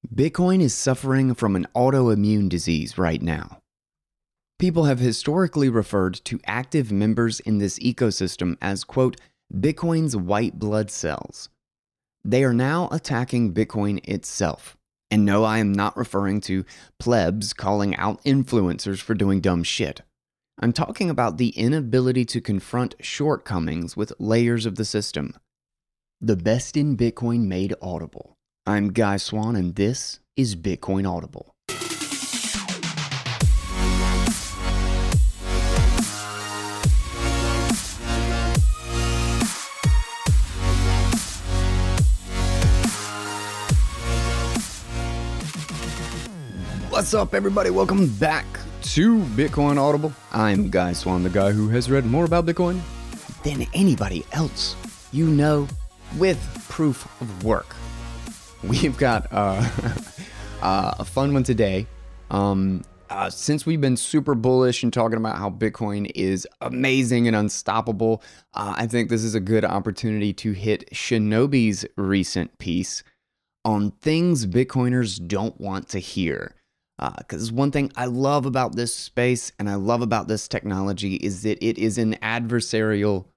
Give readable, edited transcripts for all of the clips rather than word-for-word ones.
Bitcoin is suffering from an autoimmune disease right now. People have historically referred to active members in this ecosystem as, quote, Bitcoin's white blood cells. They are now attacking Bitcoin itself. And no, I am not referring to plebs calling out influencers for doing dumb shit. I'm talking about the inability to confront shortcomings with layers of the system. The best in Bitcoin made audible. I'm Guy Swan, and this is Bitcoin Audible. What's up, everybody? Welcome back to Bitcoin Audible. I'm Guy Swan, the guy who has read more about Bitcoin than anybody else you know, with proof of work. We've got a fun one today. Since we've been super bullish and talking about how Bitcoin is amazing and unstoppable, I think this is a good opportunity to hit Shinobi's recent piece on things Bitcoiners don't want to hear. Because one thing I love about this space and I love about this technology is that it is an adversarial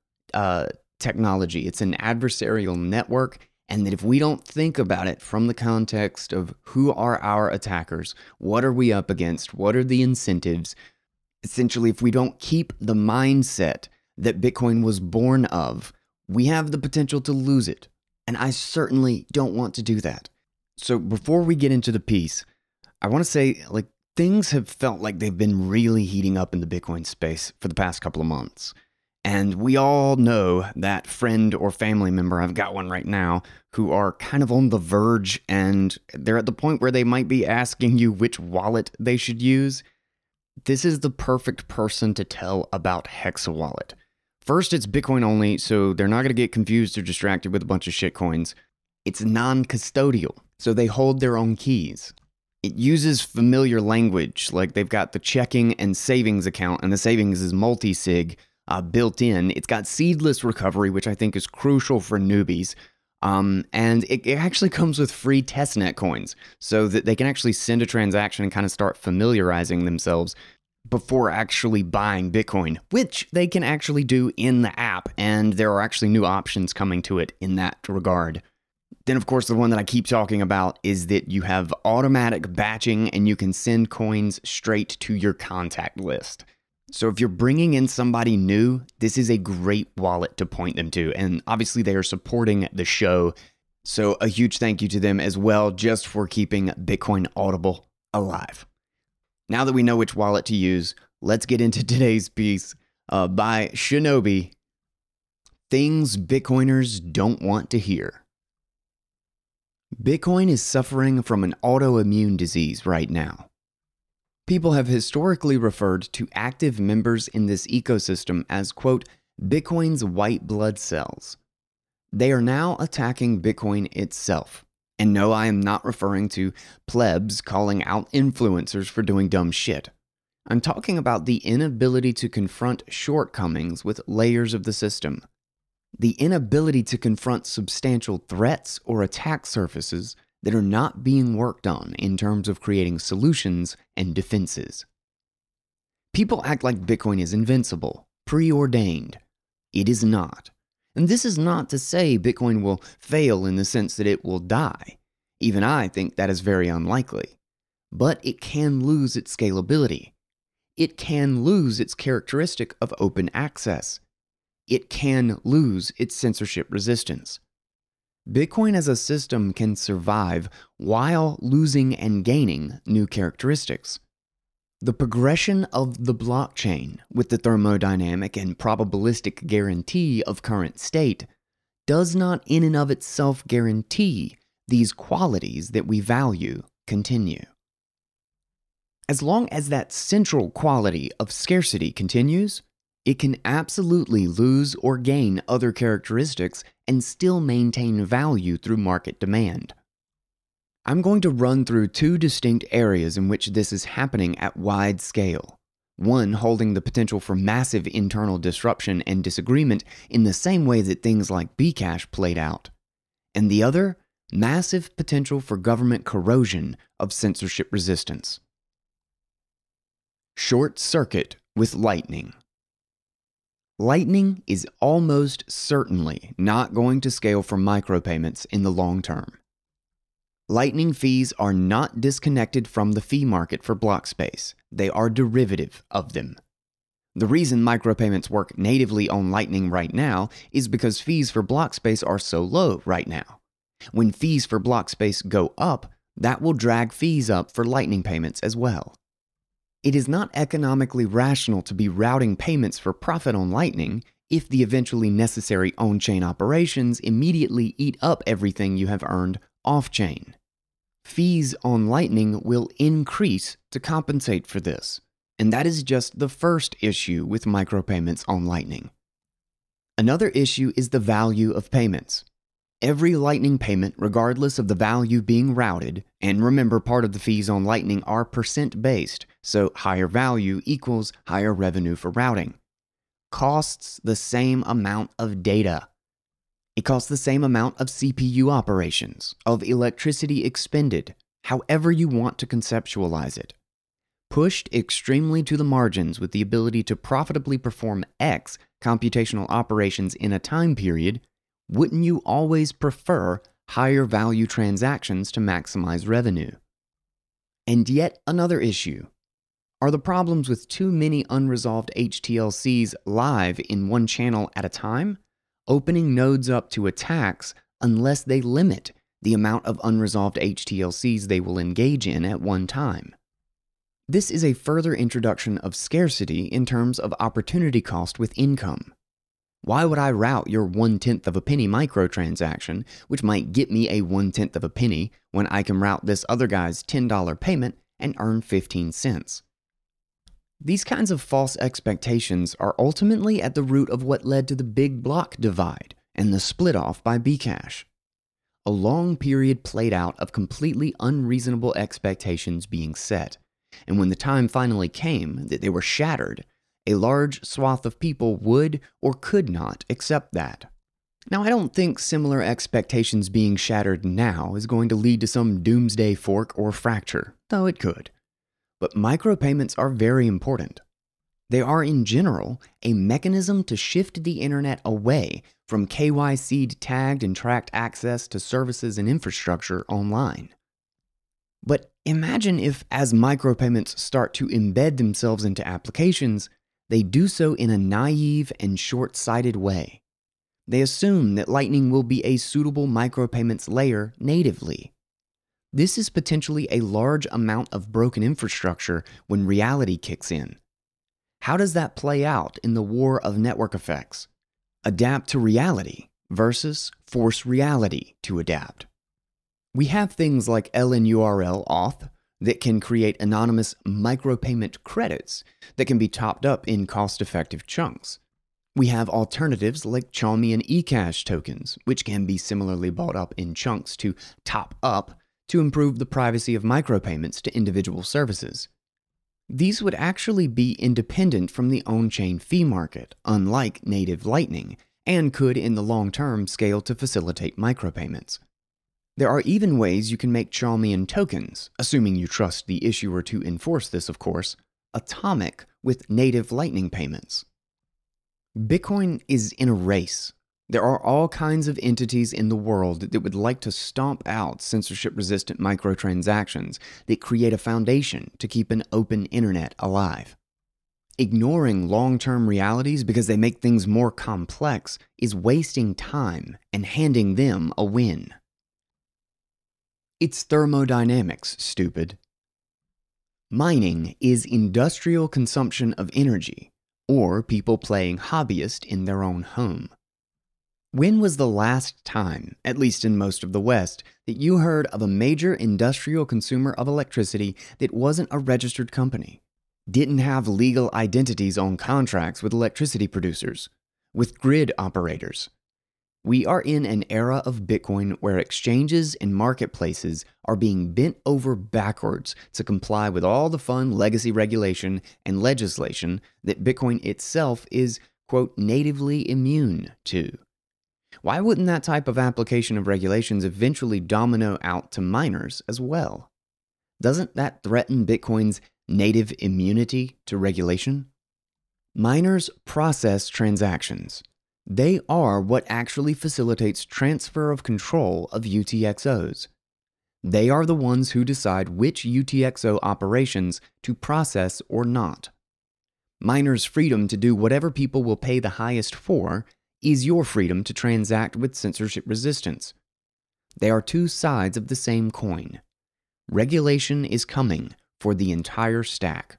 technology. It's an adversarial network. And that if we don't think about it from the context of who are our attackers, what are we up against, what are the incentives, essentially, if we don't keep the mindset that Bitcoin was born of, we have the potential to lose it. And I certainly don't want to do that. So before we get into the piece, I want to say, things have felt like they've been really heating up in the Bitcoin space for the past couple of months. And we all know that friend or family member, I've got one right now, who are kind of on the verge and they're at the point where they might be asking you which wallet they should use. This is the perfect person to tell about Hexa Wallet. First, it's Bitcoin only, so they're not going to get confused or distracted with a bunch of shitcoins. It's non-custodial, so they hold their own keys. It uses familiar language, like they've got the checking and savings account, and the savings is multi-sig, built in. It's got seedless recovery, which I think is crucial for newbies. And it actually comes with free testnet coins so that they can actually send a transaction and kind of start familiarizing themselves before actually buying Bitcoin, which they can actually do in the app. And there are actually new options coming to it in that regard. Then, of course, the one that I keep talking about is that you have automatic batching and you can send coins straight to your contact list. So if you're bringing in somebody new, this is a great wallet to point them to. And obviously they are supporting the show. So a huge thank you to them as well, just for keeping Bitcoin Audible alive. Now that we know which wallet to use, let's get into today's piece by Shinobi. Things Bitcoiners don't want to hear. Bitcoin is suffering from an autoimmune disease right now. People have historically referred to active members in this ecosystem as, quote, Bitcoin's white blood cells. They are now attacking Bitcoin itself. And no, I am not referring to plebs calling out influencers for doing dumb shit. I'm talking about the inability to confront shortcomings with layers of the system. The inability to confront substantial threats or attack surfaces that are not being worked on in terms of creating solutions and defenses. People act like Bitcoin is invincible, preordained. It is not. And this is not to say Bitcoin will fail in the sense that it will die. Even I think that is very unlikely. But it can lose its scalability. It can lose its characteristic of open access. It can lose its censorship resistance. Bitcoin as a system can survive while losing and gaining new characteristics. The progression of the blockchain with the thermodynamic and probabilistic guarantee of current state does not in and of itself guarantee these qualities that we value continue. As long as that central quality of scarcity continues, it can absolutely lose or gain other characteristics and still maintain value through market demand. I'm going to run through two distinct areas in which this is happening at wide scale. One holding the potential for massive internal disruption and disagreement in the same way that things like Bcash played out. And the other Massive potential for government corrosion of censorship resistance. Short circuit with Lightning. Lightning is almost certainly not going to scale for micropayments in the long term. Lightning fees are not disconnected from the fee market for block space. They are derivative of them. The reason micropayments work natively on Lightning right now is because fees for block space are so low right now. When fees for block space go up, that will drag fees up for Lightning payments as well. It is not economically rational to be routing payments for profit on Lightning if the eventually necessary on-chain operations immediately eat up everything you have earned off-chain. Fees on Lightning will increase to compensate for this, and that is just the first issue with micropayments on Lightning. Another issue is the value of payments. Every Lightning payment, regardless of the value being routed, and remember part of the fees on Lightning are percent-based, so higher value equals higher revenue for routing, costs the same amount of data. It costs the same amount of CPU operations, of electricity expended, however you want to conceptualize it. Pushed extremely to the margins with the ability to profitably perform X computational operations in a time period, wouldn't you always prefer higher value transactions to maximize revenue? And yet another issue. Are the problems with too many unresolved HTLCs live in one channel at a time, opening nodes up to attacks unless they limit the amount of unresolved HTLCs they will engage in at one time? This is a further introduction of scarcity in terms of opportunity cost with income. Why would I route your 1/10 of a penny microtransaction, which might get me a 1/10 of a penny, when I can route this other guy's $10 payment and earn 15 cents? These kinds of false expectations are ultimately at the root of what led to the big block divide and the split off by Bcash. A long period played out of completely unreasonable expectations being set, and when the time finally came that they were shattered, a large swath of people would or could not accept that. Now, I don't think similar expectations being shattered now is going to lead to some doomsday fork or fracture, though it could. But micropayments are very important. They are, in general, a mechanism to shift the internet away from KYC'd tagged and tracked access to services and infrastructure online. But imagine if, as micropayments start to embed themselves into applications, they do so in a naive and short-sighted way. They assume that Lightning will be a suitable micropayments layer natively. This is potentially a large amount of broken infrastructure when reality kicks in. How does that play out in the war of network effects? Adapt to reality versus force reality to adapt. We have things like LNURL auth that can create anonymous micropayment credits that can be topped up in cost-effective chunks. We have alternatives like Chaumian eCash tokens, which can be similarly bought up in chunks to top up to improve the privacy of micropayments to individual services. These would actually be independent from the on-chain fee market, unlike native Lightning, and could in the long term scale to facilitate micropayments. There are even ways you can make Chaumian tokens, assuming you trust the issuer to enforce this, of course, atomic with native Lightning payments. Bitcoin is in a race. There are all kinds of entities in the world that would like to stomp out censorship-resistant microtransactions that create a foundation to keep an open internet alive. Ignoring long-term realities because they make things more complex is wasting time and handing them a win. It's thermodynamics, stupid. Mining is industrial consumption of energy, or people playing hobbyist in their own home. When was the last time, at least in most of the West, that you heard of a major industrial consumer of electricity that wasn't a registered company, didn't have legal identities on contracts with electricity producers, with grid operators? We are in an era of Bitcoin where exchanges and marketplaces are being bent over backwards to comply with all the fun legacy regulation and legislation that Bitcoin itself is, quote, natively immune to. Why wouldn't that type of application of regulations eventually domino out to miners as well? Doesn't that threaten Bitcoin's native immunity to regulation? Miners process transactions. They are what actually facilitates transfer of control of UTXOs. They are the ones who decide which UTXO operations to process or not. Miners' freedom to do whatever people will pay the highest for is your freedom to transact with censorship resistance. They are two sides of the same coin. Regulation is coming for the entire stack.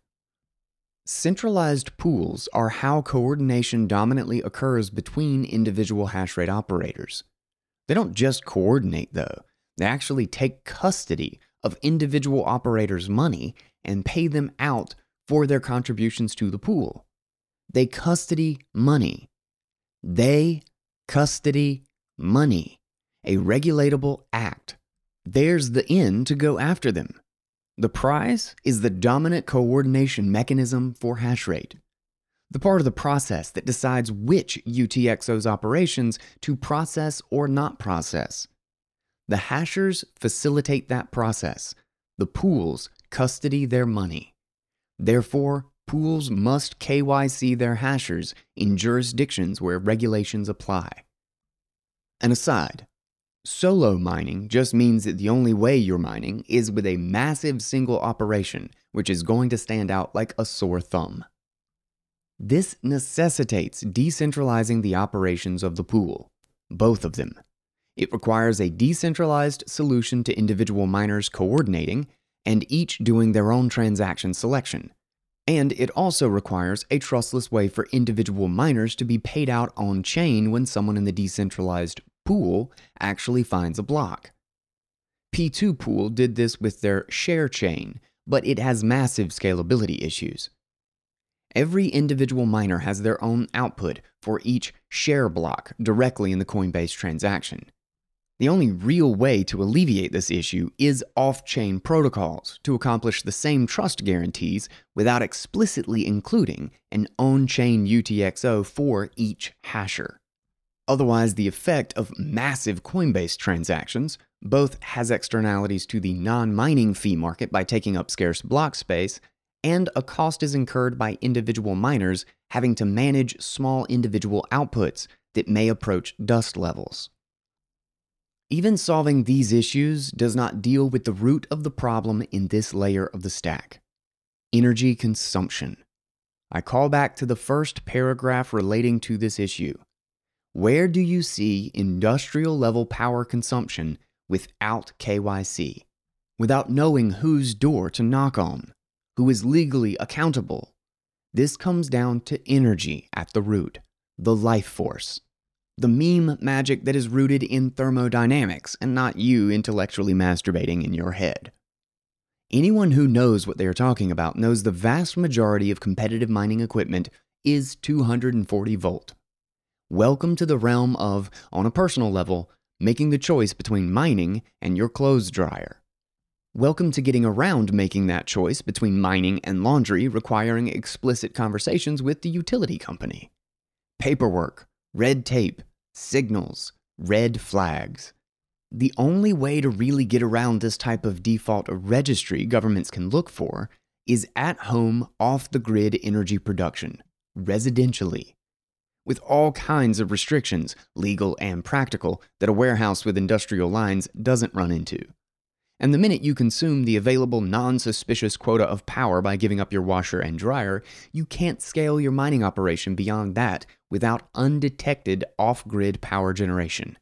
Centralized pools are how coordination dominantly occurs between individual hash rate operators. They don't just coordinate, though. They actually take custody of individual operators' money and pay them out for their contributions to the pool. They custody money. They custody money, a regulatable act. There's the end to go after them. The prize is the dominant coordination mechanism for hash rate, the part of the process that decides which UTXO's operations to process or not process. The hashers facilitate that process. The pools custody their money. Therefore, pools must KYC their hashers in jurisdictions where regulations apply. An aside, solo mining just means that the only way you're mining is with a massive single operation, which is going to stand out like a sore thumb. This necessitates decentralizing the operations of the pool, both of them. It requires a decentralized solution to individual miners coordinating and each doing their own transaction selection. And it also requires a trustless way for individual miners to be paid out on-chain when someone in the decentralized pool actually finds a block. P2 Pool did this with their share chain, but it has massive scalability issues. Every individual miner has their own output for each share block directly in the Coinbase transaction. The only real way to alleviate this issue is off-chain protocols to accomplish the same trust guarantees without explicitly including an on-chain UTXO for each hasher. Otherwise, the effect of massive Coinbase transactions both has externalities to the non-mining fee market by taking up scarce block space, and a cost is incurred by individual miners having to manage small individual outputs that may approach dust levels. Even solving these issues does not deal with the root of the problem in this layer of the stack: energy consumption. I call back to the first paragraph relating to this issue. Where do you see industrial level power consumption without KYC? Without knowing whose door to knock on? Who is legally accountable? This comes down to energy at the root, the life force. The meme magic that is rooted in thermodynamics and not you intellectually masturbating in your head. Anyone who knows what they are talking about knows the vast majority of competitive mining equipment is 240 volt. Welcome to the realm of, on a personal level, making the choice between mining and your clothes dryer. Welcome to getting around making that choice between mining and laundry requiring explicit conversations with the utility company. Paperwork, red tape, signals, red flags. The only way to really get around this type of default registry governments can look for is at-home, off-the-grid energy production, residentially, with all kinds of restrictions, legal and practical, that a warehouse with industrial lines doesn't run into. And the minute you consume the available non-suspicious quota of power by giving up your washer and dryer, you can't scale your mining operation beyond that without undetected off-grid power generation.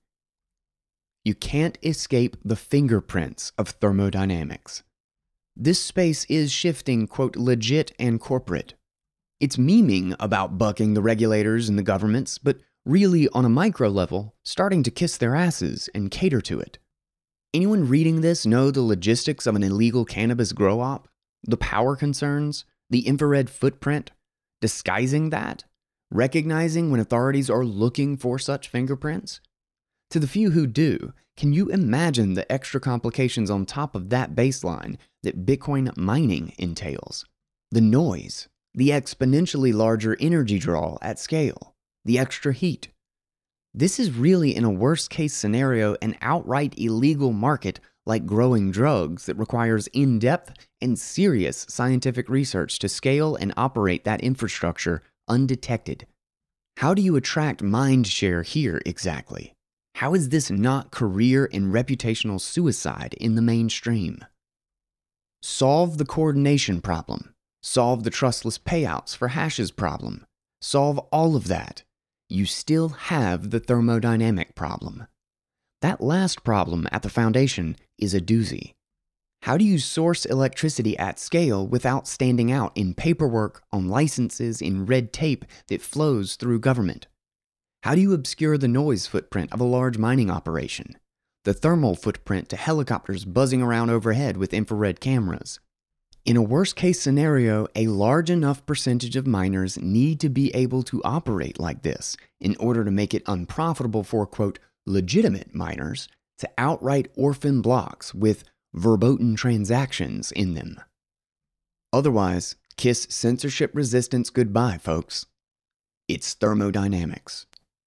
You can't escape the fingerprints of thermodynamics. This space is shifting, quote, legit and corporate. It's memeing about bucking the regulators and the governments, but really on a micro level, starting to kiss their asses and cater to it. Anyone reading this know the logistics of an illegal cannabis grow op? The power concerns? The infrared footprint? Disguising that? Recognizing when authorities are looking for such fingerprints? To the few who do, can you imagine the extra complications on top of that baseline that Bitcoin mining entails? The noise, the exponentially larger energy draw at scale, the extra heat. This is really, in a worst case scenario, an outright illegal market like growing drugs that requires in-depth and serious scientific research to scale and operate that infrastructure undetected. How do you attract mind share here exactly? How is this not career and reputational suicide in the mainstream? Solve the coordination problem. Solve the trustless payouts for hashes problem. Solve all of that. You still have the thermodynamic problem. That last problem at the foundation is a doozy. How do you source electricity at scale without standing out in paperwork, on licenses, in red tape that flows through government? How do you obscure the noise footprint of a large mining operation? The thermal footprint to helicopters buzzing around overhead with infrared cameras? In a worst-case scenario, a large enough percentage of miners need to be able to operate like this in order to make it unprofitable for, quote, legitimate miners to outright orphan blocks with verboten transactions in them. Otherwise, kiss censorship resistance goodbye, folks. It's thermodynamics.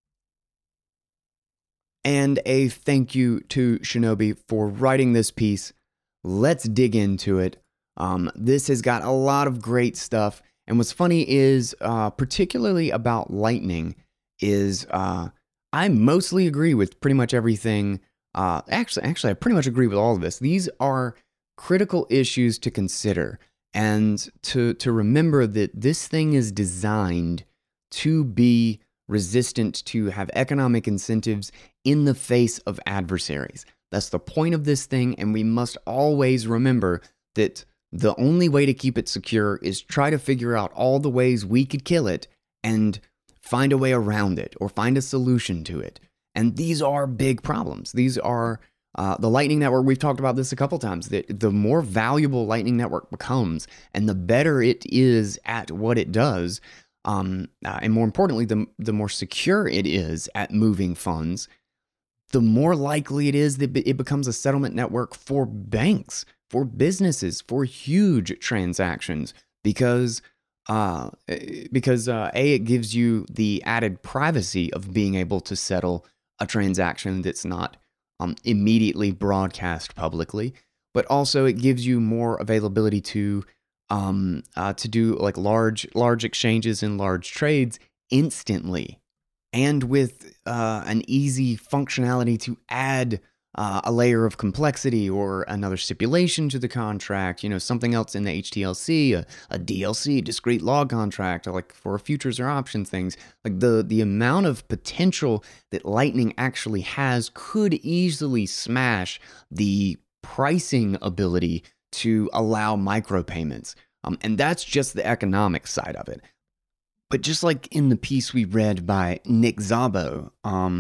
And a thank you to Shinobi for writing this piece. Let's dig into it. This has got a lot of great stuff. And what's funny is, particularly about Lightning, is I mostly agree with pretty much everything. Actually, I pretty much agree with all of this. These are critical issues to consider and to remember that this thing is designed to be resistant, to have economic incentives in the face of adversaries. That's the point of this thing, and we must always remember that the only way to keep it secure is try to figure out all the ways we could kill it and find a way around it or find a solution to it. And these are big problems. These are the Lightning Network. We've talked about this a couple times. The more valuable Lightning Network becomes and the better it is at what it does, and more importantly, the more secure it is at moving funds, the more likely it is that it becomes a settlement network for banks, for businesses, for huge transactions, because it gives you the added privacy of being able to settle a transaction that's not immediately broadcast publicly, but also it gives you more availability to do like large exchanges and large trades instantly, and with an easy functionality to add a layer of complexity or another stipulation to the contract, something else in the HTLC, a DLC, discrete log contract, or like for futures or option things. Like the amount of potential that Lightning actually has could easily smash the pricing ability to allow micropayments. And that's just the economic side of it. But just like in the piece we read by Nick Szabo,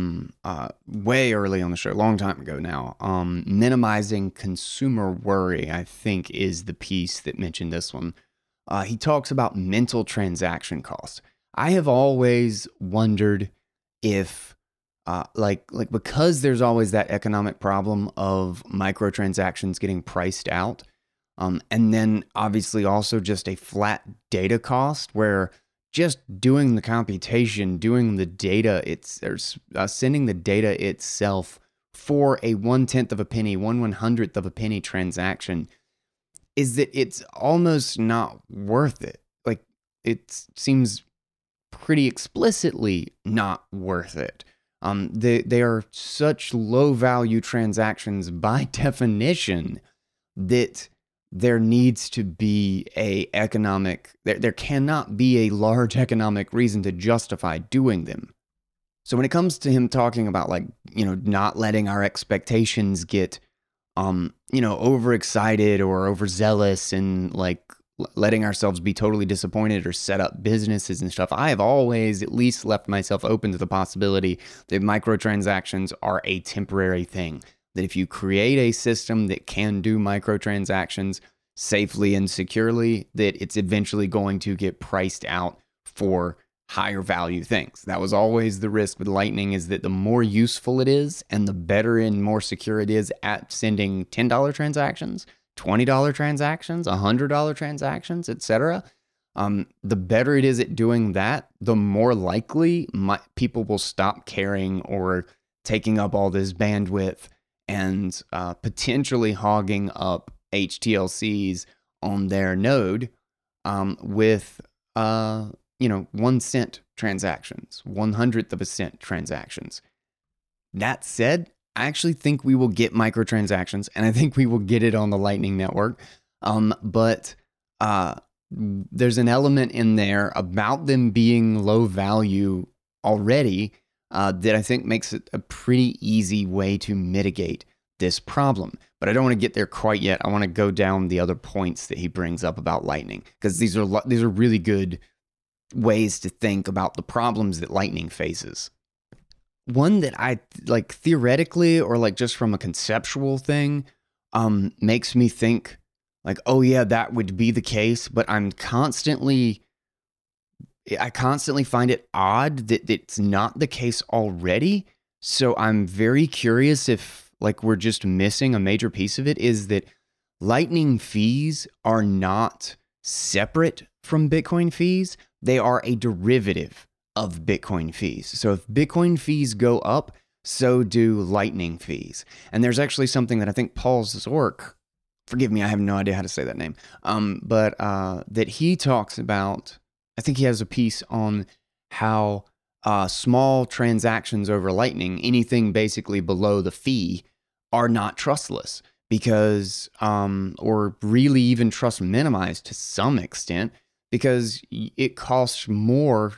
way early on the show, a long time ago now, minimizing consumer worry, I think, is the piece that mentioned this one. He talks about mental transaction costs. I have always wondered if, because there's always that economic problem of microtransactions getting priced out, and then obviously also just a flat data cost where just doing the computation, doing the data, sending the data itself for a 1/10 of a penny, 1/100th of a penny transaction, is that it's almost not worth it. Like, it seems pretty explicitly not worth it. They are such low value transactions by definition that there needs to be there cannot be a large economic reason to justify doing them. So when it comes to him talking about not letting our expectations get, overexcited or overzealous and letting ourselves be totally disappointed or set up businesses and stuff, I have always at least left myself open to the possibility that microtransactions are a temporary thing. That if you create a system that can do microtransactions safely and securely, that it's eventually going to get priced out for higher value things. That was always the risk with Lightning, is that the more useful it is and the better and more secure it is at sending $10 transactions, $20 transactions, $100 transactions, etc., The better it is at doing that, the more likely people will stop caring or taking up all this bandwidth and potentially hogging up HTLCs on their node with 1 cent transactions, 1/100th of a cent transactions. That said, I actually think we will get microtransactions, and I think we will get it on the Lightning Network. But there's an element in there about them being low value already that I think makes it a pretty easy way to mitigate this problem. But I don't want to get there quite yet. I want to go down the other points that he brings up about Lightning, because these are really good ways to think about the problems that Lightning faces. One that I like theoretically, or like just from a conceptual thing, makes me think like, oh yeah, that would be the case. But I constantly find it odd that it's not the case already. So I'm very curious if like we're just missing a major piece of it, is that Lightning fees are not separate from Bitcoin fees. They are a derivative of Bitcoin fees. So if Bitcoin fees go up, so do Lightning fees. And there's actually something that I think Paul Szork, forgive me, I have no idea how to say that name, but that he talks about. I think he has a piece on how small transactions over Lightning, anything basically below the fee, are not trustless because, or really even trust minimized to some extent, because it costs more.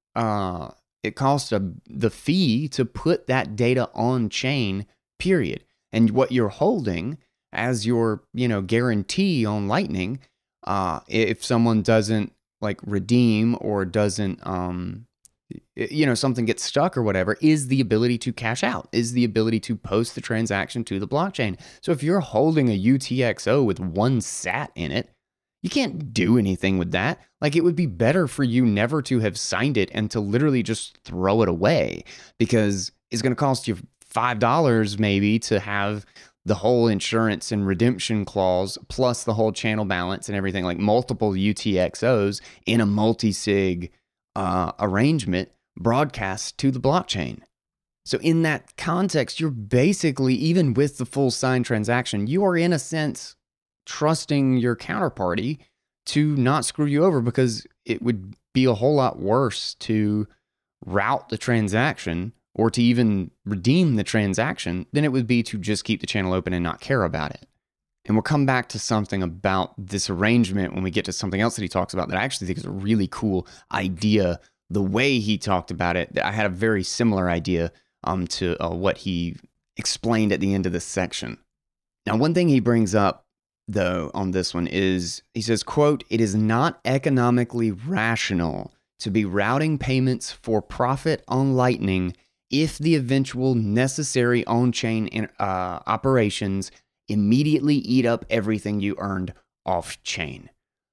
It costs the fee to put that data on chain, period. And what you're holding as your, guarantee on Lightning, if someone doesn't like redeem or doesn't, something gets stuck or whatever, is the ability to cash out, is the ability to post the transaction to the blockchain. So if you're holding a UTXO with 1 sat in it, you can't do anything with that. Like, it would be better for you never to have signed it and to literally just throw it away, because it's going to cost you $5 maybe to have the whole insurance and redemption clause plus the whole channel balance and everything, like multiple UTXOs in a multi-sig arrangement broadcast to the blockchain. So in that context, you're basically, even with the full signed transaction, you are in a sense trusting your counterparty to not screw you over, because it would be a whole lot worse to route the transaction or to even redeem the transaction than it would be to just keep the channel open and not care about it. And we'll come back to something about this arrangement when we get to something else that he talks about that I actually think is a really cool idea. The way he talked about it, I had a very similar idea to what he explained at the end of this section. Now, one thing he brings up, though, on this one is, he says, quote, "It is not economically rational to be routing payments for profit on Lightning if the eventual necessary on-chain operations immediately eat up everything you earned off-chain."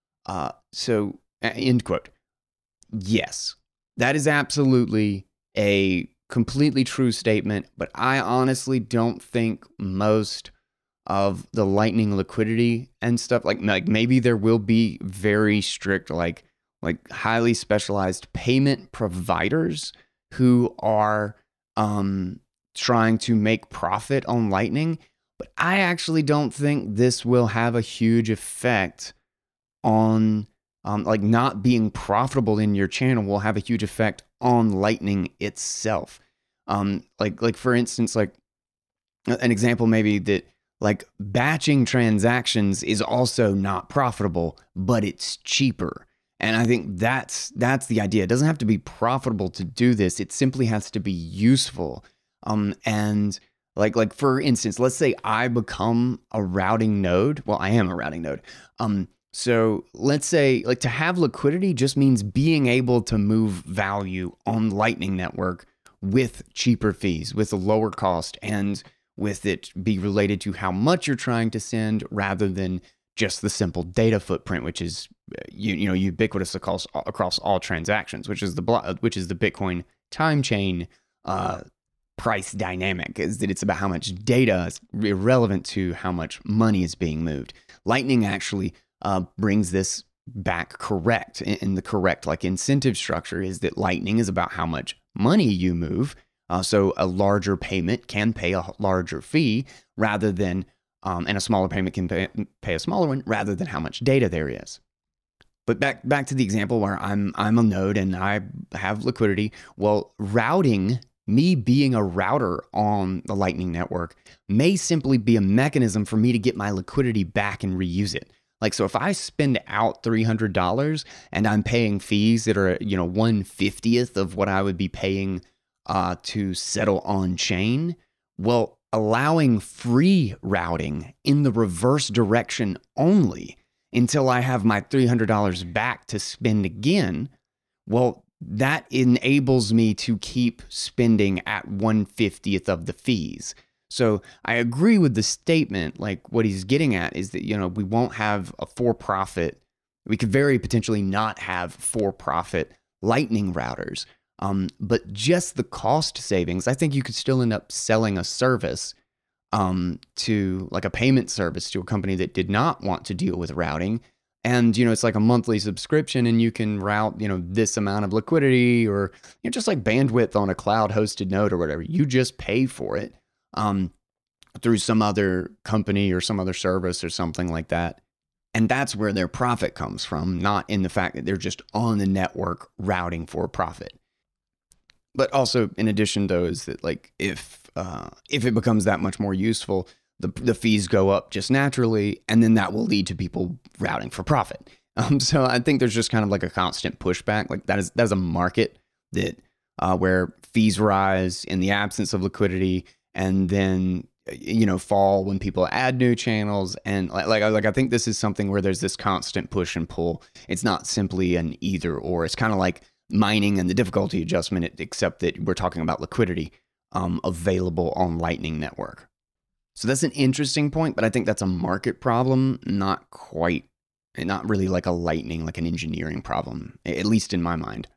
So, end quote. Yes, that is absolutely a completely true statement, but I honestly don't think most of the Lightning liquidity and stuff, like maybe there will be very strict, like highly specialized payment providers who are trying to make profit on Lightning, but I actually don't think this will have a huge effect on not being profitable in your channel will have a huge effect on Lightning itself. Like for instance, like an example maybe that, like, batching transactions is also not profitable, but it's cheaper. And I think that's the idea. It doesn't have to be profitable to do this. It simply has to be useful. And like for instance, let's say I become a routing node. Well, I am a routing node. So let's say, like, to have liquidity just means being able to move value on Lightning Network with cheaper fees, with a lower cost, and with it be related to how much you're trying to send rather than just the simple data footprint, which is ubiquitous across all transactions, which is the Bitcoin time chain price dynamic, is that it's about how much data is irrelevant to how much money is being moved. Lightning actually brings this back correct. And the correct like incentive structure is that Lightning is about how much money you move. So a larger payment can pay a larger fee rather than, and a smaller payment can pay a smaller one rather than how much data there is. But back to the example where I'm a node and I have liquidity. Well, routing, me being a router on the Lightning Network, may simply be a mechanism for me to get my liquidity back and reuse it. Like, so if I spend out $300 and I'm paying fees that are, 1/50th of what I would be paying to settle on chain, well, allowing free routing in the reverse direction only until I have my $300 back to spend again, well, that enables me to keep spending at 1/50th of the fees. So I agree with the statement, like what he's getting at is that, we won't have a for-profit, we could very potentially not have for-profit Lightning routers. But just the cost savings, I think you could still end up selling a service to like a payment service to a company that did not want to deal with routing. And, it's like a monthly subscription and you can route, this amount of liquidity or just like bandwidth on a cloud hosted node or whatever. You just pay for it through some other company or some other service or something like that. And that's where their profit comes from, not in the fact that they're just on the network routing for profit. But also, in addition, though, is that like if it becomes that much more useful, the fees go up just naturally, and then that will lead to people routing for profit. So I think there's just kind of like a constant pushback. Like that is a market that where fees rise in the absence of liquidity, and then fall when people add new channels. And like I think this is something where there's this constant push and pull. It's not simply an either or. It's kind of like mining and the difficulty adjustment, except that we're talking about liquidity available on Lightning Network. So that's an interesting point, but I think that's a market problem, not really like a Lightning, like an engineering problem, at least in my mind.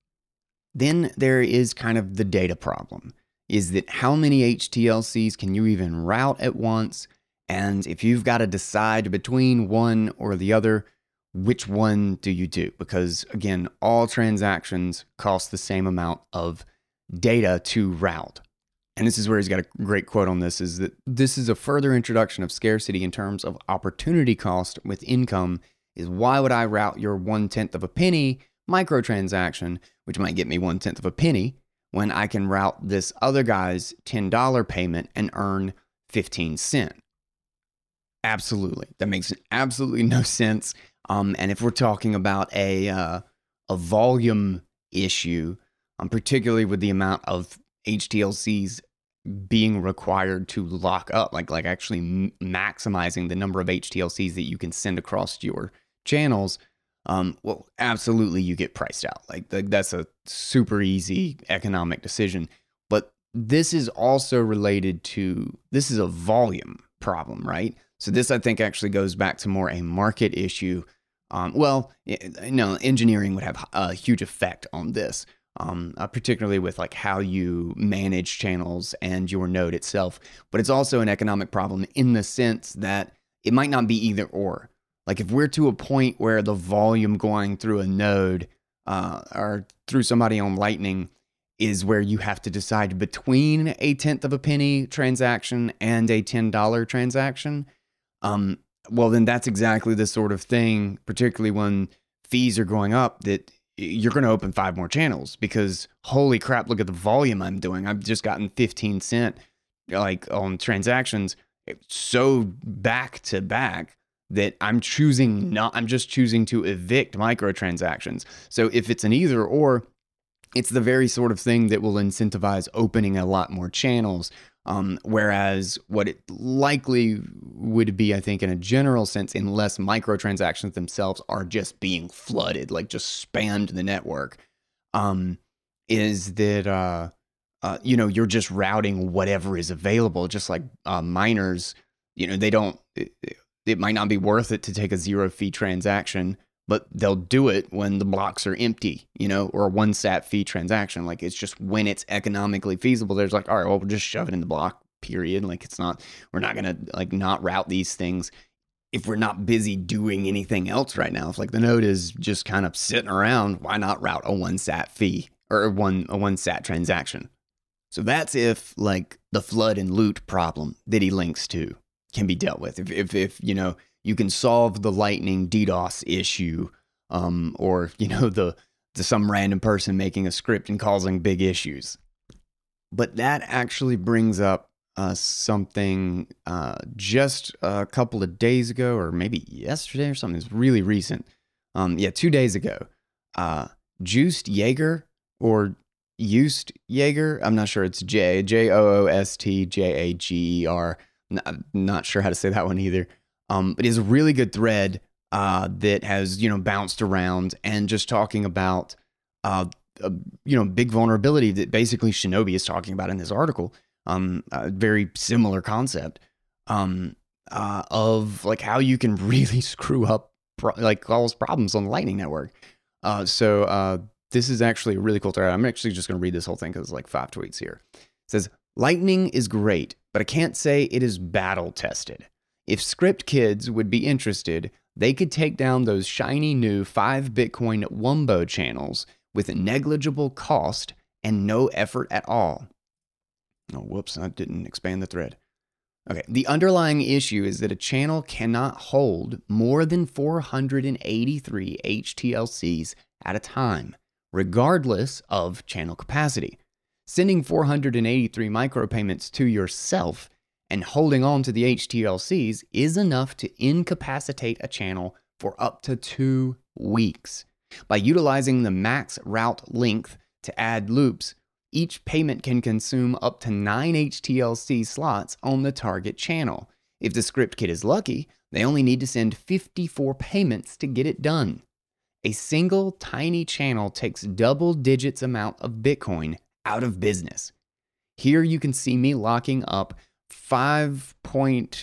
Then there is kind of the data problem, is that how many HTLCs can you even route at once? And if you've got to decide between one or the other, which one do you do? Because again, all transactions cost the same amount of data to route. And this is where he's got a great quote on this, is that this is a further introduction of scarcity in terms of opportunity cost with income. Is why would I route your 1/10 of a penny microtransaction, which might get me 1/10 of a penny, when I can route this other guy's $10 payment and earn 15 cents? Absolutely. That makes absolutely no sense. And if we're talking about a volume issue, particularly with the amount of HTLCs being required to lock up, like actually maximizing the number of HTLCs that you can send across your channels, well, absolutely you get priced out. Like that's a super easy economic decision. But this is also related to, this is a volume problem, right? So this, I think, actually goes back to more a market issue. Engineering would have a huge effect on this, particularly with like how you manage channels and your node itself. But it's also an economic problem in the sense that it might not be either or. Like if we're to a point where the volume going through a node or through somebody on Lightning is where you have to decide between a 1/10 of a penny transaction and a $10 transaction, well, then that's exactly the sort of thing, particularly when fees are going up, that you're going to open 5 more channels because holy crap, look at the volume I'm doing. I've just gotten 15 cent like on transactions so back to back that I'm just choosing to evict microtransactions. So if it's an either or, it's the very sort of thing that will incentivize opening a lot more channels. Whereas what it likely would be, I think, in a general sense, unless microtransactions themselves are just being flooded, like just spammed the network, is that, you're just routing whatever is available, just like miners, it might not be worth it to take a 0 fee transaction, but they'll do it when the blocks are empty, or a 1 sat fee transaction. Like it's just when it's economically feasible, there's like, all right, well, we'll just shove it in the block, period. Like we're not going to like not route these things if we're not busy doing anything else right now, if like the node is just kind of sitting around, why not route a 1 sat fee or a 1 sat transaction? So that's if like the flood and loot problem that he links to can be dealt with. If you know, you can solve the Lightning DDoS issue, or you know, the some random person making a script and causing big issues. But that actually brings up something just a couple of days ago, or maybe yesterday or something. It's really recent. 2 days ago. Juiced Jaeger or Joost Jaeger. I'm not sure. It's Joostjager. Not sure how to say that one either. But it's a really good thread that has, you know, bounced around and just talking about you know, big vulnerability that basically Shinobi is talking about in this article. A very similar concept of like how you can really screw up, like cause problems on the Lightning Network. So this is actually a really cool thread. I'm actually just going to read this whole thing because it's like 5 tweets here. It says, Lightning is great, but I can't say it is battle tested. If script kids would be interested, they could take down those shiny new 5 Bitcoin Wumbo channels with a negligible cost and no effort at all. Oh, whoops, I didn't expand the thread. Okay, the underlying issue is that a channel cannot hold more than 483 HTLCs at a time, regardless of channel capacity. Sending 483 micropayments to yourself and holding on to the HTLCs is enough to incapacitate a channel for up to 2 weeks. By utilizing the max route length to add loops, each payment can consume up to 9 HTLC slots on the target channel. If the script kid is lucky, they only need to send 54 payments to get it done. A single tiny channel takes double digits amount of Bitcoin out of business. Here you can see me locking up 5.8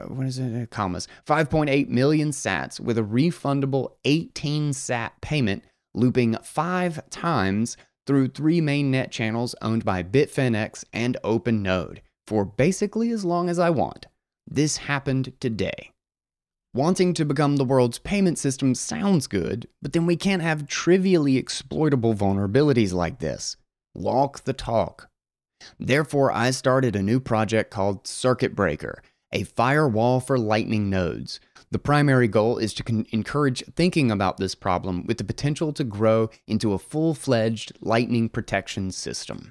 million sats with a refundable 18 sat payment, looping 5 times through 3 mainnet channels owned by Bitfinex and OpenNode for basically as long as I want. This happened today. Wanting to become the world's payment system sounds good, but then we can't have trivially exploitable vulnerabilities like this. Walk the talk. Therefore, I started a new project called Circuit Breaker, a firewall for Lightning nodes. The primary goal is to encourage thinking about this problem with the potential to grow into a full-fledged Lightning protection system.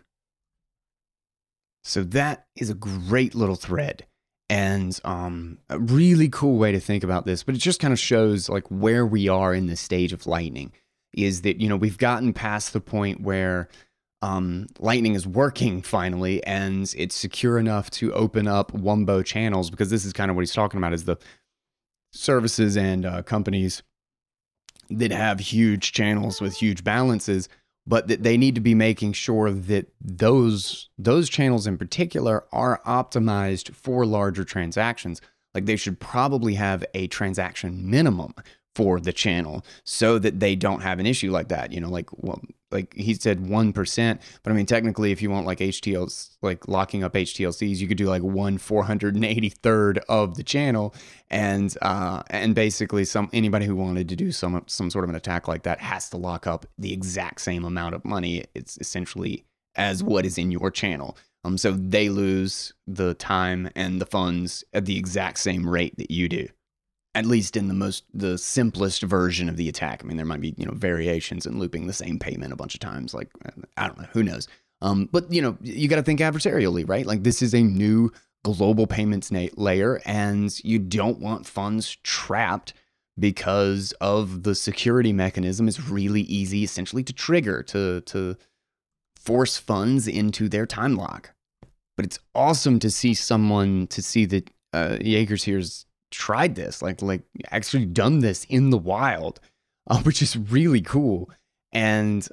So that is a great little thread and a really cool way to think about this, but it just kind of shows like where we are in this stage of Lightning is that, you know, we've gotten past the point where Lightning is working finally, and it's secure enough to open up Wumbo channels, because this is kind of what he's talking about, is the services and companies that have huge channels with huge balances, but that they need to be making sure that those channels in particular are optimized for larger transactions. Like they should probably have a transaction minimum for the channel so that they don't have an issue like that. You know, like, well, like he said 1%, but I mean, technically if you want like HTLs, like locking up HTLCs, you could do like 1/483rd of the channel. And basically anybody who wanted to do some sort of an attack like that has to lock up the exact same amount of money. It's essentially as what is in your channel. So they lose the time and the funds at the exact same rate that you do. At least in the simplest version of the attack. I mean, there might be, you know, variations and looping the same payment a bunch of times. Like, I don't know, who knows? But, you know, you got to think adversarially, right? Like this is a new global payments layer, and you don't want funds trapped because of the security mechanism is really easy essentially to trigger, to force funds into their time lock. But it's awesome to see that Jaegers here's tried this, like actually done this in the wild, which is really cool. And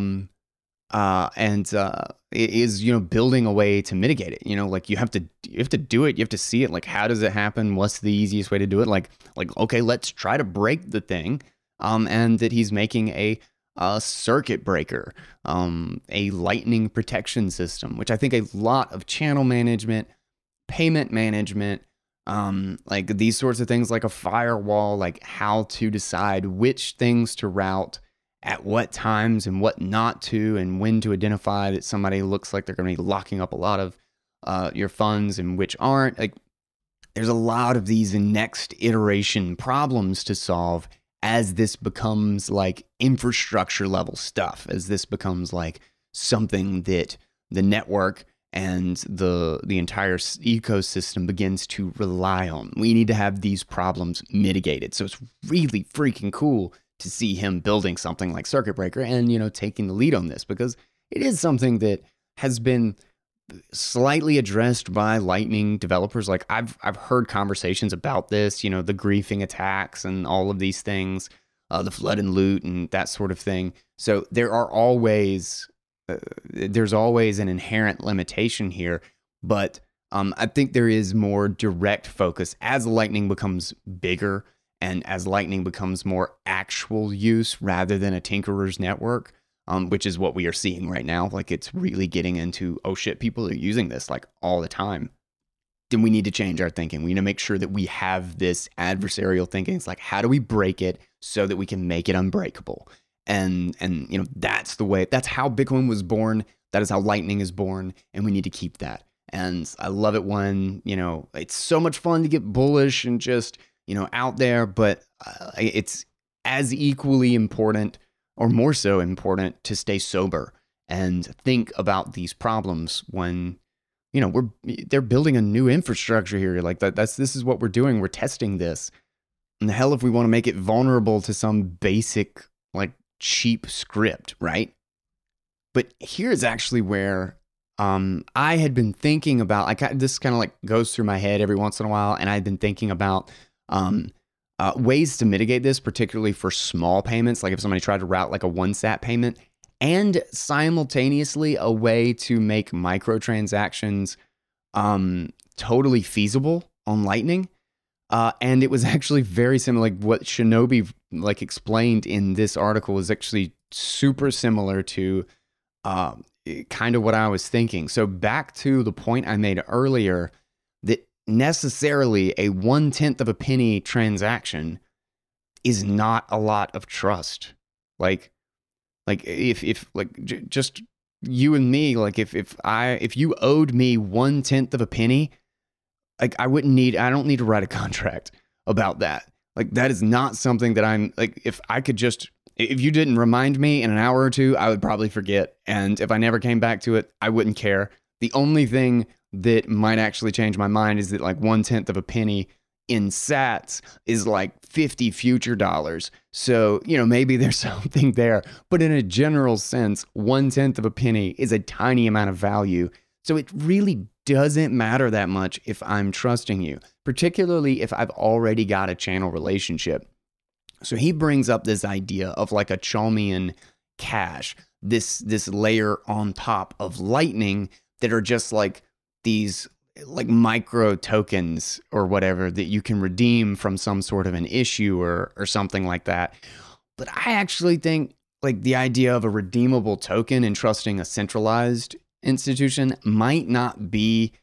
it is, you know, building a way to mitigate it. You know, like you have to do it. You have to see it. Like, how does it happen? What's the easiest way to do it? Like, okay, let's try to break the thing. And that he's making a circuit breaker, a lightning protection system, which I think a lot of channel management, payment management, Like these sorts of things, like a firewall, like how to decide which things to route at what times and what not to, and when to identify that somebody looks like they're going to be locking up a lot of your funds and which aren't. Like there's a lot of these next iteration problems to solve as this becomes like infrastructure level stuff, as this becomes like something that the network and the entire ecosystem begins to rely on. We need to have these problems mitigated. So it's really freaking cool to see him building something like Circuit Breaker and, taking the lead on this, because it is something that has been slightly addressed by Lightning developers. Like I've heard conversations about this, the griefing attacks and all of these things, the flood and loot and that sort of thing. So there's always an inherent limitation here, but I think there is more direct focus as Lightning becomes bigger and as Lightning becomes more actual use rather than a tinkerer's network. Which is what we are seeing right now. Like it's really getting into, oh shit, people are using this like all the time. Then we need to change our thinking. We need to make sure that we have this adversarial thinking. It's like, how do we break it so that we can make it unbreakable? And that's the way, that's how Bitcoin was born. That is how Lightning is born. And we need to keep that. And I love it when, it's so much fun to get bullish and just, out there, but it's as equally important or more so important to stay sober and think about these problems when, they're building a new infrastructure here. Like this is what we're doing. We're testing this. And the hell if we want to make it vulnerable to some basic, like cheap script, right? But here's actually where I had been thinking about, this kind of like goes through my head every once in a while. And I've been thinking about, ways to mitigate this, particularly for small payments, like if somebody tried to route like a 1-sat payment, and simultaneously a way to make microtransactions totally feasible on Lightning. And it was actually very similar. Like what Shinobi explained in this article was actually super similar to kind of what I was thinking. So back to the point I made earlier, that necessarily a 1/10 of a penny transaction is not a lot of trust. Like if just you and me, like if you owed me 1/10 of a penny, like I don't need to write a contract about that. Like that is not something that I'm like, if you didn't remind me in an hour or two, I would probably forget. And if I never came back to it, I wouldn't care. The only thing that might actually change my mind is that like 1/10 of a penny in sats is like 50 future dollars. So, maybe there's something there, but in a general sense, 1/10 of a penny is a tiny amount of value. So it really doesn't matter that much if I'm trusting you, particularly if I've already got a channel relationship. So he brings up this idea of like a Chalmian cash, this layer on top of Lightning that are just like these like micro tokens or whatever that you can redeem from some sort of an issue or something like that. But I actually think like the idea of a redeemable token and trusting a centralized institution might not be,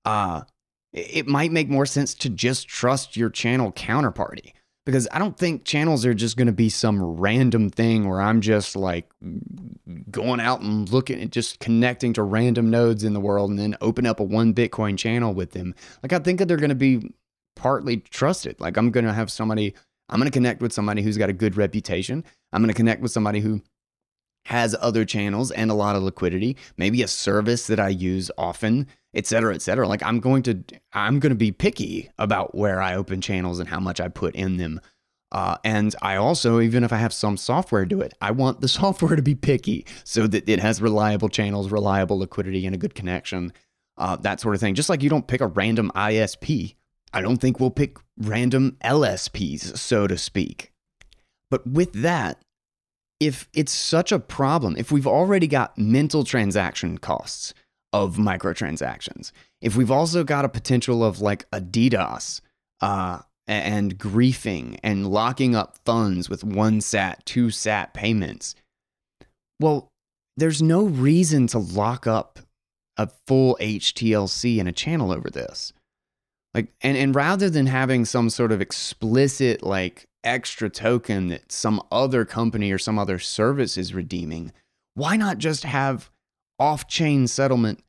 it might make more sense to just trust your channel counterparty. Because I don't think channels are just going to be some random thing where I'm just like going out and looking and just connecting to random nodes in the world and then open up a 1 Bitcoin channel with them. Like I think that they're going to be partly trusted. Like I'm going to connect with somebody who's got a good reputation. I'm going to connect with somebody who has other channels and a lot of liquidity, maybe a service that I use often, et cetera, et cetera. Like I'm going to be picky about where I open channels and how much I put in them. And I also, even if I have some software do it, I want the software to be picky so that it has reliable channels, reliable liquidity, and a good connection, that sort of thing. Just like you don't pick a random ISP, I don't think we'll pick random LSPs, so to speak. But with that, if it's such a problem, if we've already got mental transaction costs of microtransactions, if we've also got a potential of like a DDoS and griefing and locking up funds with 1-sat, 2-sat payments, well, there's no reason to lock up a full HTLC in a channel over this. Like, and rather than having some sort of explicit, like, extra token that some other company or some other service is redeeming, why not just have off-chain settlement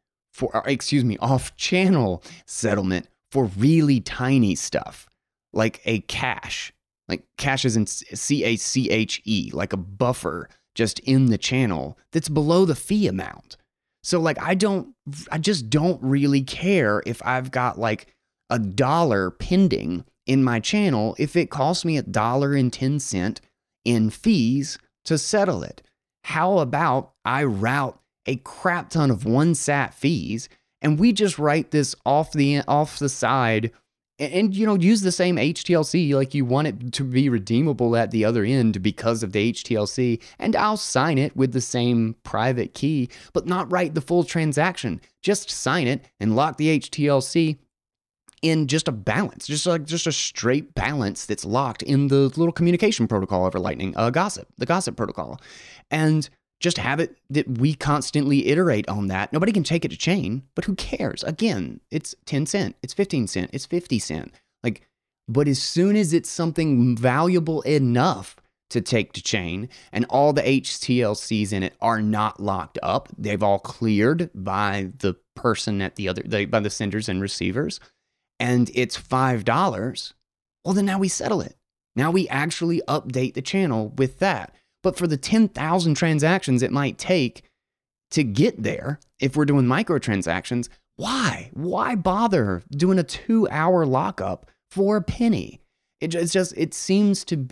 off-channel settlement for really tiny stuff, like a cache. Like cache is in CACHE, like a buffer just in the channel that's below the fee amount. So like I just don't really care if I've got like $1 pending in my channel if it costs me $1.10 in fees to settle it. How about I route a crap ton of 1 sat fees and we just write this off the side and use the same HTLC, like you want it to be redeemable at the other end because of the HTLC, and I'll sign it with the same private key, but not write the full transaction. Just sign it and lock the HTLC in just a balance, just a straight balance that's locked in the little communication protocol over Lightning, the Gossip protocol, and just have it that we constantly iterate on that. Nobody can take it to chain, but who cares? Again, it's 10 cent, it's 15 cent, it's 50 cent. Like, but as soon as it's something valuable enough to take to chain and all the HTLCs in it are not locked up, they've all cleared by the person at by the senders and receivers, and it's $5, well, then now we settle it. Now we actually update the channel with that. But for the 10,000 transactions it might take to get there, if we're doing microtransactions, why? Why bother doing a 2-hour lockup for a penny? It seems to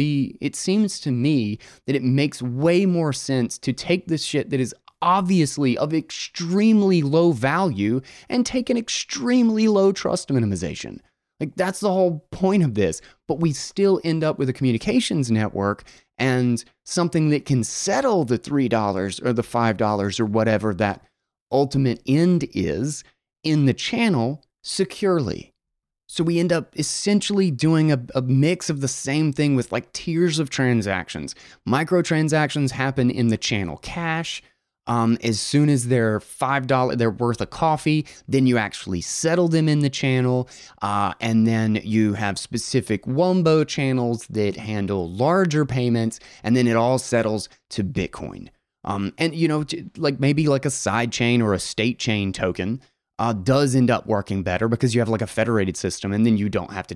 me that it makes way more sense to take this shit that is obviously of extremely low value and take an extremely low trust minimization. Like, that's the whole point of this. But we still end up with a communications network and something that can settle the $3 or the $5 or whatever that ultimate end is in the channel securely. So we end up essentially doing a mix of the same thing with like tiers of transactions. Microtransactions happen in the channel cache. As soon as they're $5, they're worth a coffee, then you actually settle them in the channel. And then you have specific Wumbo channels that handle larger payments, and then it all settles to Bitcoin. And like maybe like a side chain or a state chain token does end up working better because you have like a federated system, and then you don't have to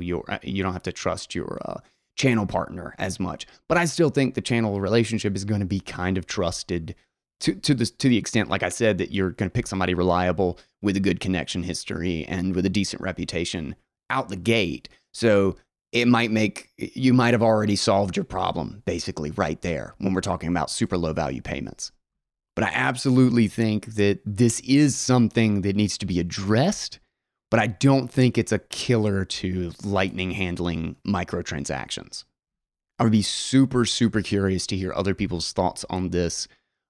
trust your channel partner as much. But I still think the channel relationship is going to be kind of trusted to the extent, like I said, that you're going to pick somebody reliable with a good connection history and with a decent reputation out the gate. So you might have already solved your problem basically right there when we're talking about super low value payments. But I absolutely think that this is something that needs to be addressed, but I don't think it's a killer to Lightning handling microtransactions. I would be super, super curious to hear other people's thoughts on this.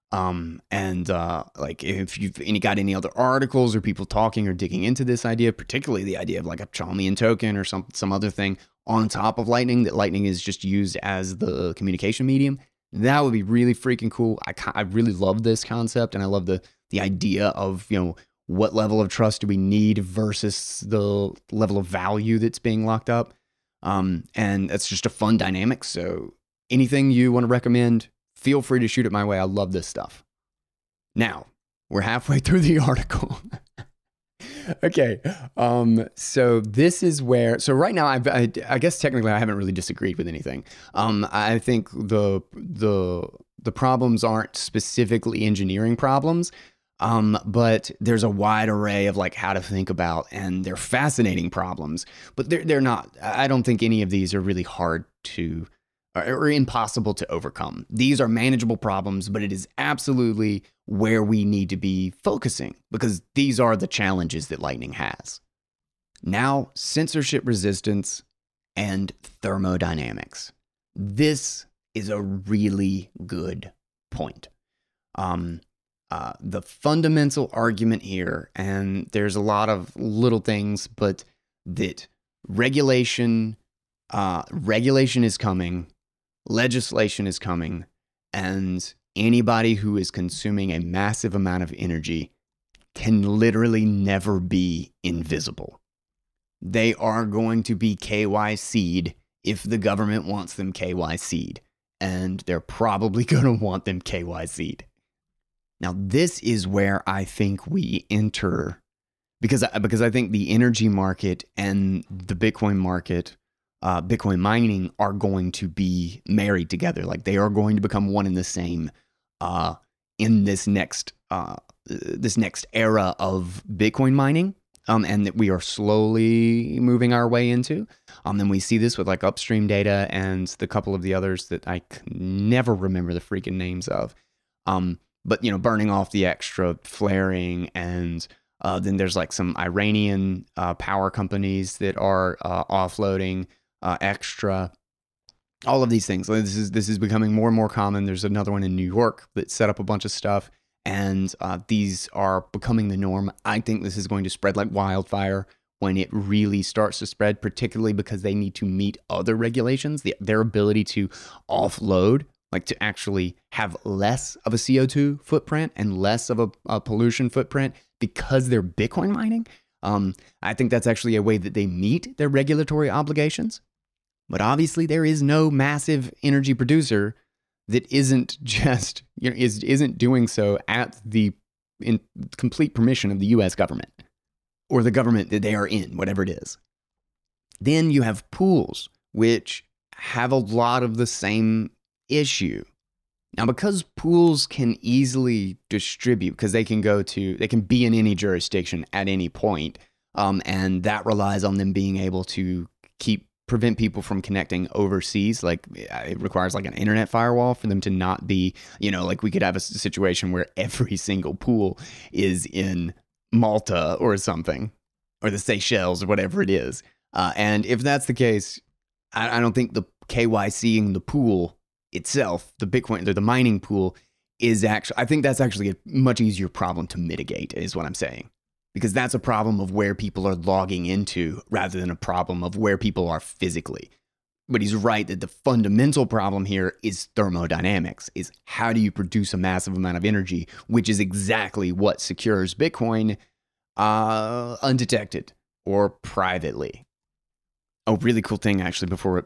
Like if you've got any other articles or people talking or digging into this idea, particularly the idea of like a Chaumian token or some other thing on top of Lightning, that Lightning is just used as the communication medium, that would be really freaking cool. I really love this concept, and I love the idea of, what level of trust do we need versus the level of value that's being locked up. And that's just a fun dynamic. So anything you want to recommend, feel free to shoot it my way. I love this stuff. Now, we're halfway through the article. Okay. So this is where, so right now, I guess technically I haven't really disagreed with anything. I think the problems aren't specifically engineering problems. But there's a wide array of like how to think about, and they're fascinating problems, but they're not, I don't think any of these are really hard to, or impossible to overcome. These are manageable problems, but it is absolutely where we need to be focusing because these are the challenges that Lightning has. Now, censorship resistance and thermodynamics. This is a really good point. The fundamental argument here, and there's a lot of little things, but that regulation is coming, legislation is coming, and anybody who is consuming a massive amount of energy can literally never be invisible. They are going to be KYC'd if the government wants them KYC'd. And they're probably going to want them KYC'd. Now, this is where I think we enter, because I think the energy market and the Bitcoin market, Bitcoin mining, are going to be married together. Like, they are going to become one and the same in this next era of Bitcoin mining. And that we are slowly moving our way into. And we see this with like Upstream Data and the couple of the others that I never remember the freaking names of. But, you know, burning off the extra flaring, and then there's like some Iranian power companies that are offloading extra. All of these things. This is becoming more and more common. There's another one in New York that set up a bunch of stuff. And these are becoming the norm. I think this is going to spread like wildfire when it really starts to spread, particularly because they need to meet other regulations. Their ability to offload, like to actually have less of a CO2 footprint and less of a pollution footprint because they're Bitcoin mining. I think that's actually a way that they meet their regulatory obligations. But obviously there is no massive energy producer that isn't just, you know, isn't doing so at the in complete permission of the U.S. government or the government that they are in, whatever it is. Then you have pools, which have a lot of the same issue. Now, because pools can easily distribute, because they can be in any jurisdiction at any point, and that relies on them being able to prevent people from connecting overseas. Like, it requires like an internet firewall for them to not be, you know, like we could have a situation where every single pool is in Malta or something, or the Seychelles or whatever it is. And if that's the case, I don't think the KYCing the pool itself, the Bitcoin, the mining pool, is actually, I think that's actually a much easier problem to mitigate, is what I'm saying. Because that's a problem of where people are logging into rather than a problem of where people are physically. But he's right that the fundamental problem here is thermodynamics, is how do you produce a massive amount of energy, which is exactly what secures Bitcoin undetected or privately. Oh, really cool thing, actually, before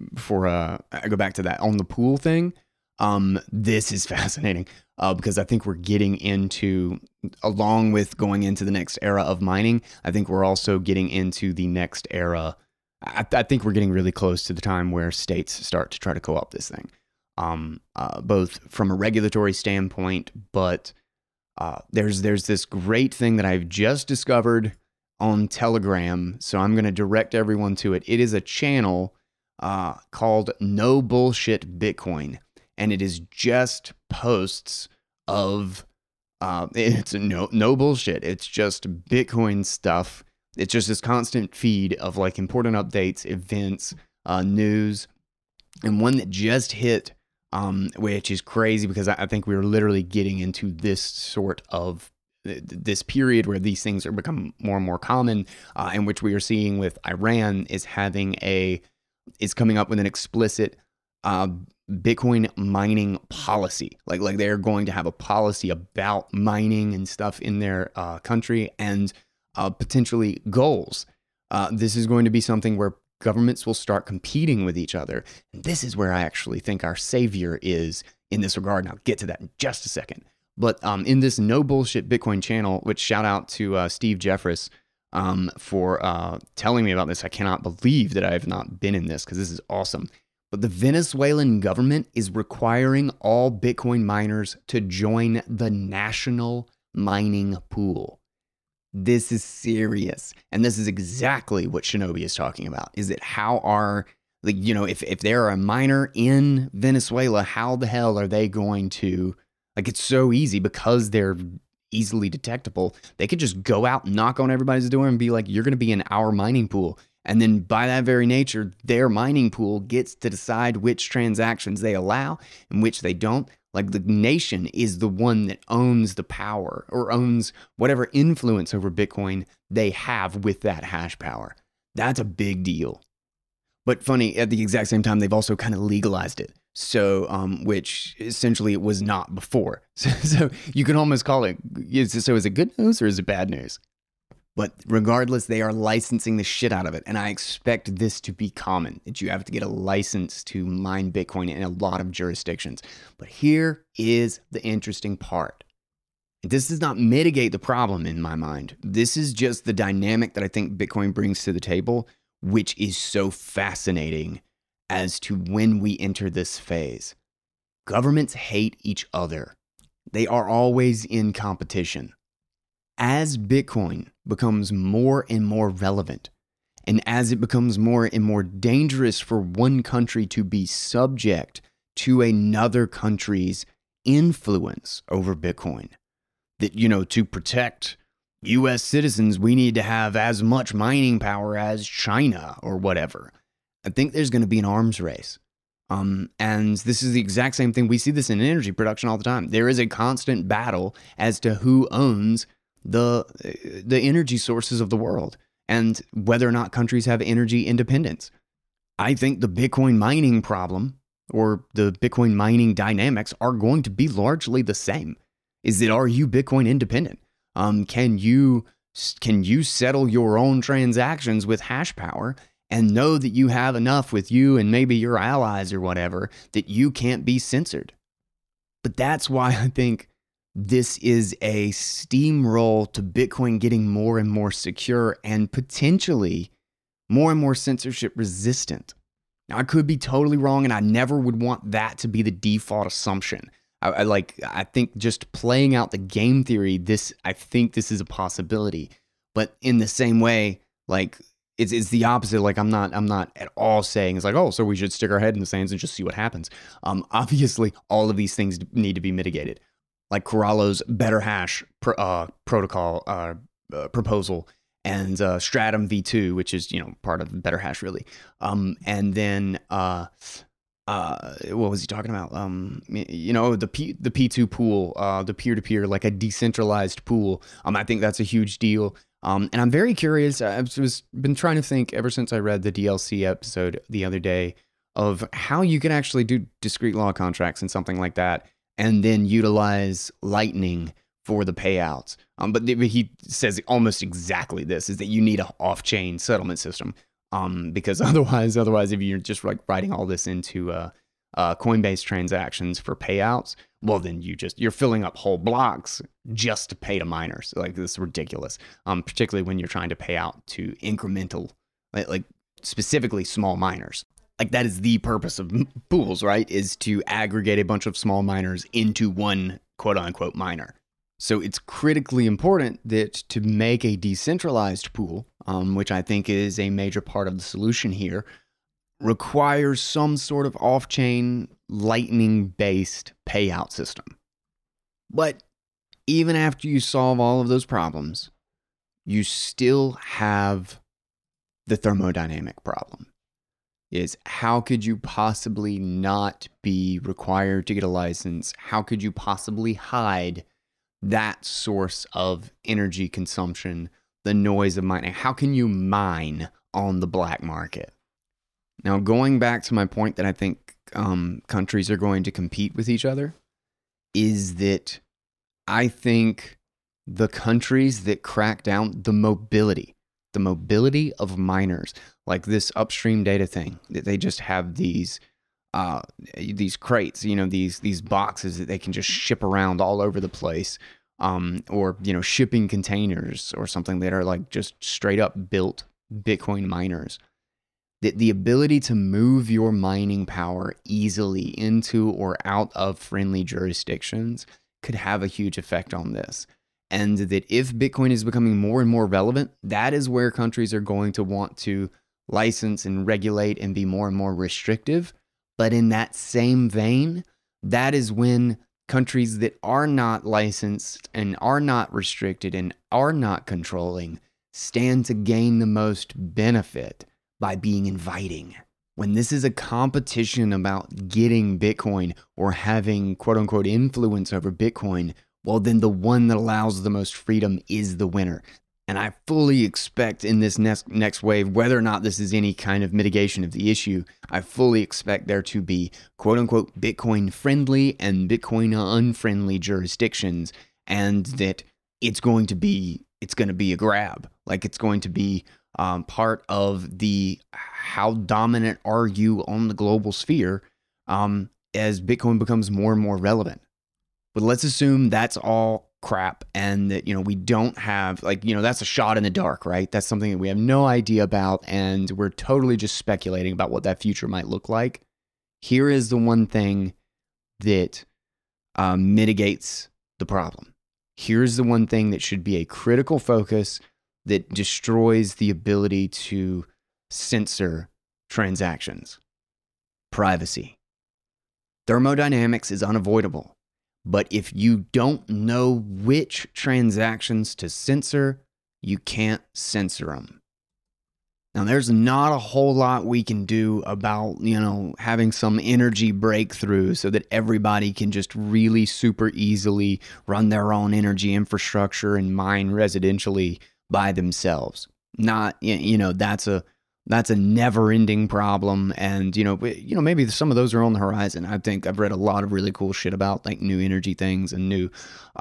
I go back to that, on the pool thing, this is fascinating because I think we're getting into, along with going into the next era of mining, I think we're also getting into the next era. I think we're getting really close to the time where states start to try to co-opt this thing, both from a regulatory standpoint, but there's this great thing that I've just discovered on Telegram, so I'm going to direct everyone to it. It is a channel called No Bullshit Bitcoin, and it is just posts of it's no bullshit. It's just Bitcoin stuff. It's just this constant feed of like important updates, events, news, and one that just hit, which is crazy because I think we're literally getting into this sort of this period where these things are become more and more common, in which we are seeing with Iran is coming up with an explicit Bitcoin mining policy. Like they're going to have a policy about mining and stuff in their country, and potentially goals. This is going to be something where governments will start competing with each other. And this is where I actually think our savior is in this regard. And I'll get to that in just a second. But in this No Bullshit Bitcoin channel, which shout out to Steve Jeffress for telling me about this. I cannot believe that I have not been in this because this is awesome. But the Venezuelan government is requiring all Bitcoin miners to join the national mining pool. This is serious. And this is exactly what Shinobi is talking about, is that how are, like, you know, if they're a miner in Venezuela, how the hell are they going to, like, it's so easy because they're easily detectable. They could just go out and knock on everybody's door and be like, you're going to be in our mining pool. And then by that very nature, their mining pool gets to decide which transactions they allow and which they don't. Like, the nation is the one that owns the power or owns whatever influence over Bitcoin they have with that hash power. That's a big deal. But funny, at the exact same time, they've also kind of legalized it. So, which essentially it was not before. So you can almost call it, so is it good news or is it bad news? But regardless, they are licensing the shit out of it. And I expect this to be common, that you have to get a license to mine Bitcoin in a lot of jurisdictions. But here is the interesting part. This does not mitigate the problem in my mind. This is just the dynamic that I think Bitcoin brings to the table, which is so fascinating as to when we enter this phase. Governments hate each other. They are always in competition. As Bitcoin becomes more and more relevant, and as it becomes more and more dangerous for one country to be subject to another country's influence over Bitcoin, that, to protect US citizens, we need to have as much mining power as China or whatever. I think there's going to be an arms race. And this is the exact same thing. We see this in energy production all the time. There is a constant battle as to who owns the energy sources of the world and whether or not countries have energy independence. I think the Bitcoin mining problem or the Bitcoin mining dynamics are going to be largely the same. Is that, are you Bitcoin independent? Can you settle your own transactions with hash power and know that you have enough with you and maybe your allies or whatever that you can't be censored? But that's why I think this is a steamroll to Bitcoin getting more and more secure and potentially more and more censorship resistant. Now, I could be totally wrong, and I never would want that to be the default assumption. I think just playing out the game theory, I think this is a possibility. But in the same way, it's the opposite. I'm not at all saying it's so we should stick our head in the sands and just see what happens. Obviously, all of these things need to be mitigated. Like Corallo's Better Hash protocol proposal, and Stratum V2, which is part of Better Hash really. And then what was he talking about? The P2 pool, the peer-to-peer, like a decentralized pool. I think that's a huge deal. And I'm very curious. I've been trying to think ever since I read the DLC episode the other day of how you can actually do discrete law contracts and something like that, and then utilize Lightning for the payouts. But he says almost exactly this, is that you need an off-chain settlement system. Because otherwise, if you're just writing all this into Coinbase transactions for payouts, well, then you're filling up whole blocks just to pay to miners. This is ridiculous. Particularly when you're trying to pay out to incremental, specifically small miners. That is the purpose of pools, right? Is to aggregate a bunch of small miners into one quote unquote miner. So it's critically important that to make a decentralized pool, which I think is a major part of the solution here, requires some sort of off-chain Lightning-based payout system. But even after you solve all of those problems, you still have the thermodynamic problem. Is how could you possibly not be required to get a license? How could you possibly hide that source of energy consumption, the noise of mining? How can you mine on the black market? Now, going back to my point that I think countries are going to compete with each other, is that I think the countries that crack down the mobility of miners, like this upstream data thing, that they just have these crates, these boxes that they can just ship around all over the place, or shipping containers or something that are just straight up built Bitcoin miners. The ability to move your mining power easily into or out of friendly jurisdictions could have a huge effect on this. And that if Bitcoin is becoming more and more relevant, that is where countries are going to want to license and regulate and be more and more restrictive. But in that same vein, that is when countries that are not licensed and are not restricted and are not controlling stand to gain the most benefit by being inviting. When this is a competition about getting Bitcoin or having quote unquote influence over Bitcoin, well, then the one that allows the most freedom is the winner. And I fully expect in this next wave, whether or not this is any kind of mitigation of the issue, I fully expect there to be quote unquote Bitcoin friendly and Bitcoin unfriendly jurisdictions, and that it's going to be it's going to be a grab. Like it's going to be part of the how dominant are you on the global sphere as Bitcoin becomes more and more relevant. But let's assume that's all crap and that, we don't have that's a shot in the dark, right? That's something that we have no idea about and we're totally just speculating about what that future might look like. Here is the one thing that mitigates the problem. Here's the one thing that should be a critical focus that destroys the ability to censor transactions. Privacy. Thermodynamics is unavoidable, but if you don't know which transactions to censor, you can't censor them. Now, there's not a whole lot we can do about, having some energy breakthrough so that everybody can just really super easily run their own energy infrastructure and mine residentially by themselves. Not, that's a never-ending problem, and maybe some of those are on the horizon. I think I've read a lot of really cool shit about like new energy things and new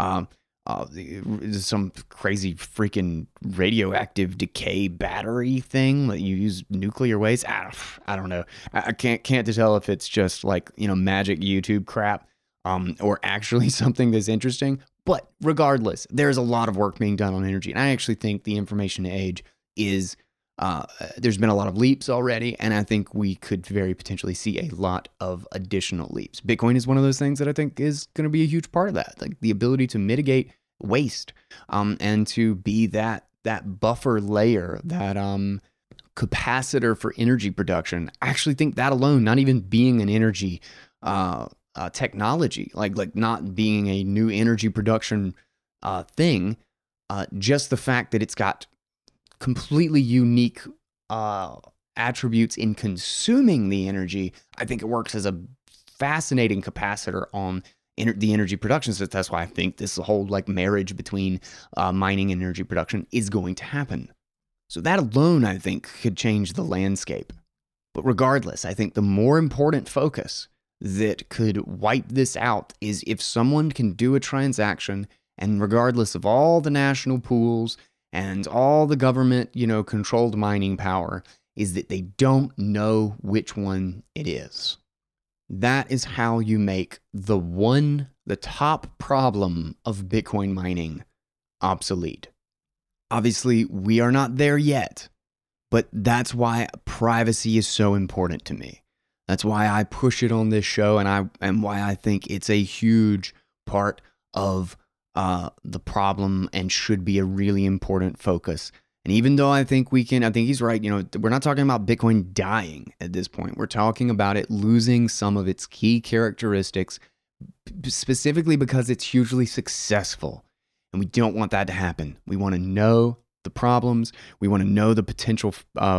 some crazy freaking radioactive decay battery thing that you use nuclear waste. I don't know. I can't tell if it's just like magic YouTube crap or actually something that's interesting. But regardless, there's a lot of work being done on energy, and I actually think the information age is. There's been a lot of leaps already, and I think we could very potentially see a lot of additional leaps. Bitcoin is one of those things that I think is going to be a huge part of that, like the ability to mitigate waste, and to be that buffer layer, that capacitor for energy production. I actually think that alone, not even being an energy technology, like not being a new energy production thing, just the fact that it's got completely unique attributes in consuming the energy, I think it works as a fascinating capacitor on the energy production. So that's why I think this whole like marriage between mining and energy production is going to happen. So that alone, I think, could change the landscape. But regardless, I think the more important focus that could wipe this out is if someone can do a transaction, and regardless of all the national pools and all the government, controlled mining power, is that they don't know which one it is. That is how you make the top problem of Bitcoin mining obsolete. Obviously, we are not there yet, but that's why privacy is so important to me. That's why I push it on this show, and why I think it's a huge part of the problem and should be a really important focus. And even though I think he's right, we're not talking about Bitcoin dying at this point. We're talking about it losing some of its key characteristics, specifically because it's hugely successful. And we don't want that to happen. We want to know the problems. We want to know the potential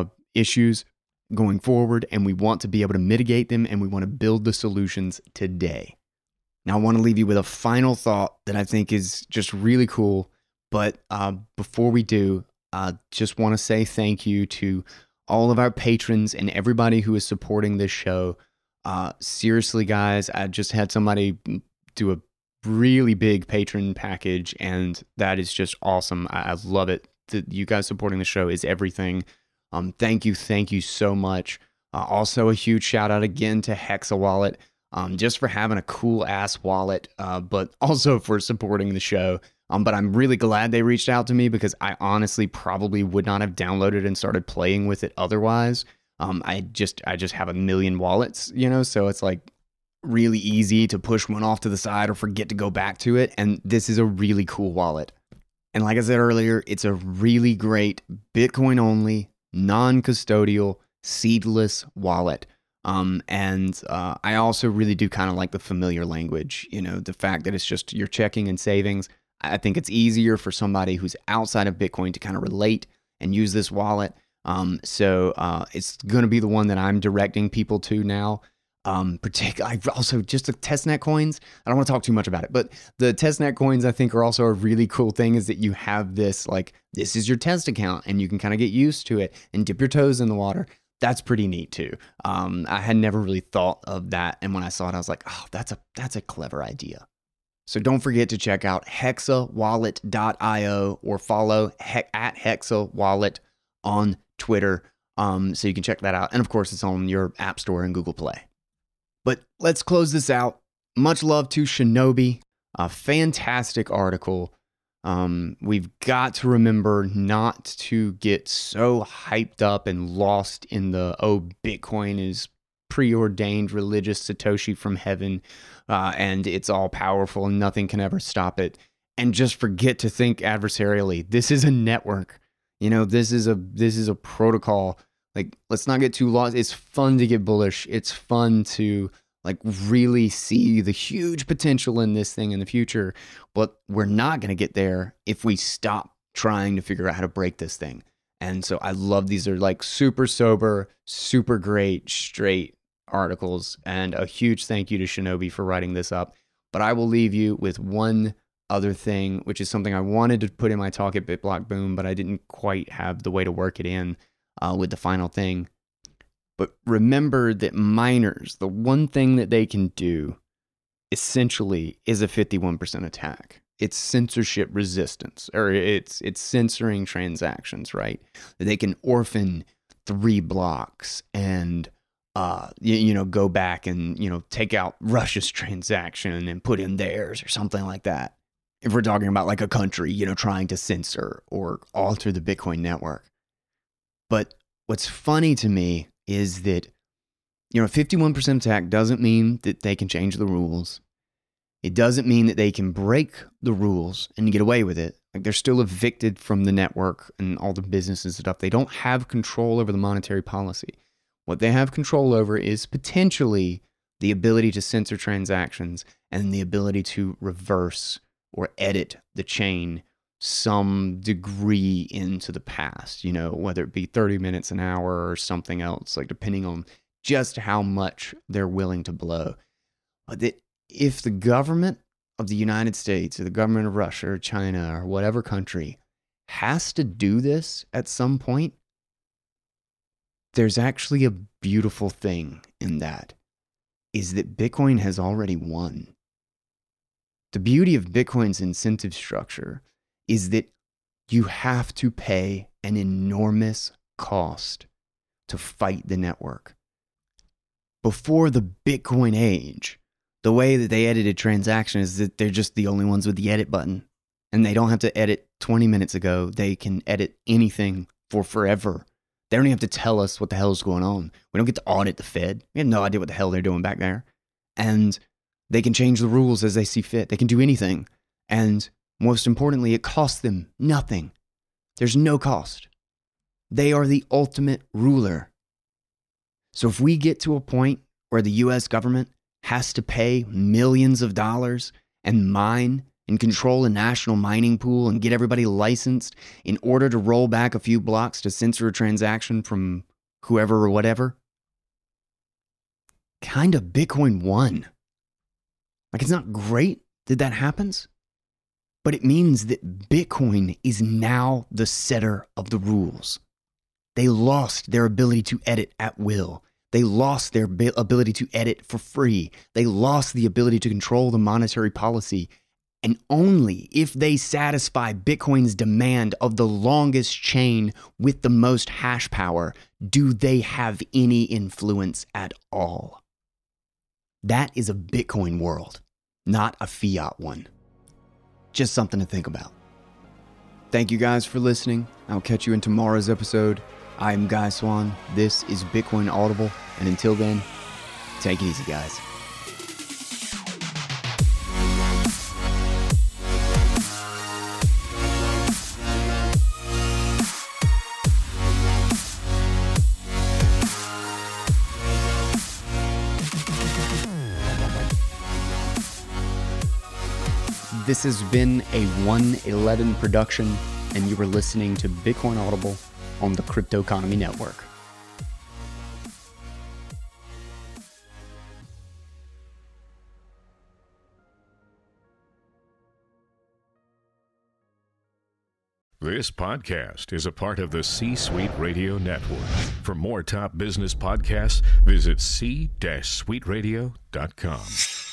issues going forward, and we want to be able to mitigate them, and we want to build the solutions today. Now, I want to leave you with a final thought that I think is just really cool. But before we do, I just want to say thank you to all of our patrons and everybody who is supporting this show. Seriously, guys, I just had somebody do a really big patron package, and that is just awesome. I love it. You guys supporting the show is everything. Thank you so much. Also, a huge shout out again to Hexa Wallet. Just for having a cool ass wallet, but also for supporting the show. But I'm really glad they reached out to me, because I honestly probably would not have downloaded and started playing with it otherwise. I just have a million wallets, so it's like really easy to push one off to the side or forget to go back to it. And this is a really cool wallet. And like I said earlier, it's a really great Bitcoin only, non-custodial, seedless wallet. I also really do kind of like the familiar language, the fact that it's just your checking and savings. I think it's easier for somebody who's outside of Bitcoin to kind of relate and use this wallet. So it's going to be the one that I'm directing people to now. Particularly, also just the testnet coins. I don't want to talk too much about it, but the testnet coins I think are also a really cool thing, is that you have this, like, this is your test account and you can kind of get used to it and dip your toes in the water. That's pretty neat too. I had never really thought of that. And when I saw it, I was like, oh, that's a clever idea. So don't forget to check out hexawallet.io or follow at hexawallet on Twitter, so you can check that out. And of course, it's on your App Store and Google Play. But let's close this out. Much love to Shinobi. A fantastic article. We've got to remember not to get so hyped up and lost in the, Bitcoin is preordained religious Satoshi from heaven, and it's all powerful and nothing can ever stop it. And just forget to think adversarially. This is a network. This is a protocol. Like, let's not get too lost. It's fun to get bullish. It's fun to really see the huge potential in this thing in the future, but we're not going to get there if we stop trying to figure out how to break this thing. And so I love these are super sober, super great, straight articles, and a huge thank you to Shinobi for writing this up. But I will leave you with one other thing, which is something I wanted to put in my talk at BitBlock Boom, but I didn't quite have the way to work it in with the final thing. But remember that miners, the one thing that they can do essentially is a 51% attack. It's censorship resistance, or it's censoring transactions, right? They can orphan 3 blocks and go back and take out Russia's transaction and put in theirs or something like that. If we're talking about a country, trying to censor or alter the Bitcoin network. But what's funny to me is that, 51% attack doesn't mean that they can change the rules. It doesn't mean that they can break the rules and get away with it. They're still evicted from the network and all the businesses and stuff. They don't have control over the monetary policy. What they have control over is potentially the ability to censor transactions and the ability to reverse or edit the chain some degree into the past, whether it be 30 minutes an hour or something else, depending on just how much they're willing to blow. But that if the government of the United States or the government of Russia or China or whatever country has to do this at some point, there's actually a beautiful thing in that, is that Bitcoin has already won. The beauty of Bitcoin's incentive structure is that you have to pay an enormous cost to fight the network. Before the Bitcoin age, the way that they edited transactions is that they're just the only ones with the edit button. And they don't have to edit 20 minutes ago. They can edit anything for forever. They don't even have to tell us what the hell is going on. We don't get to audit the Fed. We have no idea what the hell they're doing back there. And they can change the rules as they see fit. They can do anything. And most importantly, it costs them nothing. There's no cost. They are the ultimate ruler. So if we get to a point where the US government has to pay millions of dollars and mine and control a national mining pool and get everybody licensed in order to roll back a few blocks to censor a transaction from whoever or whatever, kind of Bitcoin won. It's not great that that happens, but it means that Bitcoin is now the setter of the rules. They lost their ability to edit at will. They lost their ability to edit for free. They lost the ability to control the monetary policy. And only if they satisfy Bitcoin's demand of the longest chain with the most hash power do they have any influence at all. That is a Bitcoin world, not a fiat one. Just something to think about. Thank you guys for listening. I'll catch you in tomorrow's episode. I am Guy Swan. This is Bitcoin Audible. And until then, take it easy, guys. This has been a 111 production, and you were listening to Bitcoin Audible on the Crypto Economy Network. This podcast is a part of the C-Suite Radio Network. For more top business podcasts, visit c-suiteradio.com.